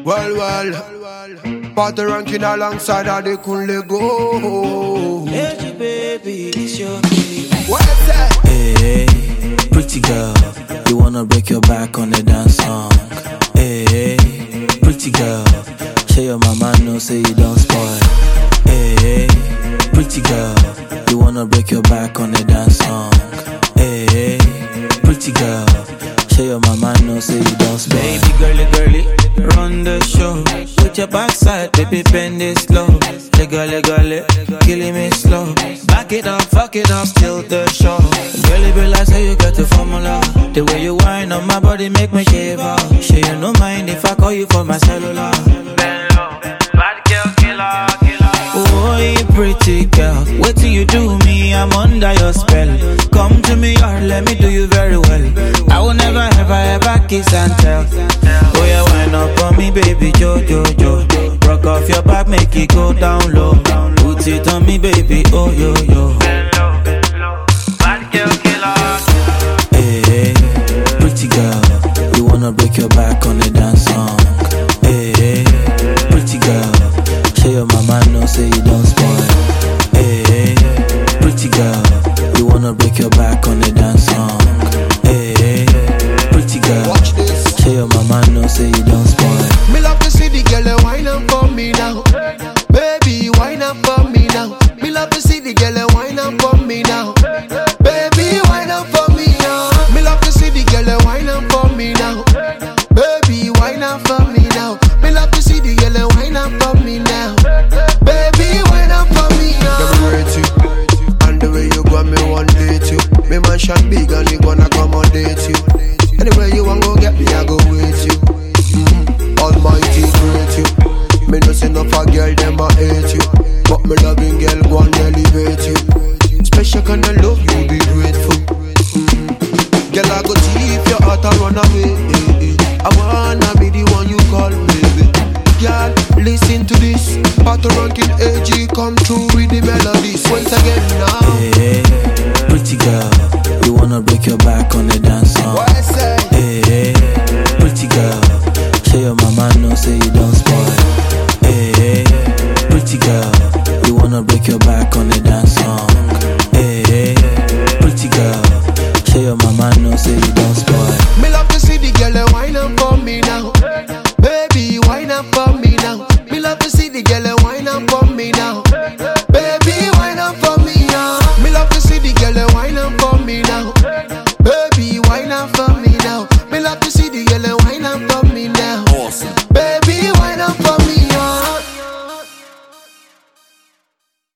Well, party ranking alongside how they couldn't let go. Hey, baby, it's your baby. What's that? Hey, pretty girl, you wanna break your back on the dance song. Hey, pretty girl, show your mama no say you don't spoil. Hey, pretty girl, you wanna break your back on the dance song. Hey, pretty girl, show your mama no say you don't spoil. Baby girly, girly, run the show. Put your backside, baby, bend it slow. Legally, killing me slow. Back it up, fuck it up, still the show. Girlie, be like, say you got the formula. The way you whine on my body make me shiver. Sure you no mind if I call you for my cellular. Bad girl, killer. Oh, you pretty girl, wait till you do me, I'm under your spell. Come to me or let me do you very well. I will never, ever kiss and tell. Oh yeah, wind up on me, baby, jo. Rock off your back, make it go down low. Put it on me, baby, oh yo. Bad girl, killer. Hey, pretty girl, you wanna break your back on the dance song. Hey, pretty girl, show your mama no say you don't spoil. Hey, pretty girl, you wanna break your back on the dance song. Hey, pretty girl, Watch this. show your mama no say you don't spoil. Me love to see the girl wine up for me now. Baby, wine up for me now. Me love to see the girl wine up for me now. Baby, wine up for me now. Me love to see the girl wine up for me now. Baby, wine up for me now. Me love to see the girl wine up for me now. Baby, wine up for me now. Let me rate you, and the way you go, me one date you. Me mansion big and me gonna accommodate you. Anywhere you want go get me, I go with you. Almighty create you. Me no say no for girl, them a hate you. But me loving girl go and elevate you. Special kind of love, you be grateful. Girl, I go see if your heart a run away. I wanna be the one you call baby. Girl, listen to this. Part of ranking AG come through with the melodies. Once again now. Hey, pretty girl, you wanna break your back on the dance song. What I say? Hey, pretty girl, show your mama no say you don't spoil. Hey, pretty girl, you wanna break your back on the dance song. Hey, pretty girl, show your mama no say you don't spoil. Me love to see the girl wine up for me now. Baby, wine up for me now. Me love to see the girl wine up for me now. Baby, wine up for me now. Me love to see the girl wine up for me now. Baby, wine up for me now. Me love to see the girl wine up for me now. Awesome. Baby,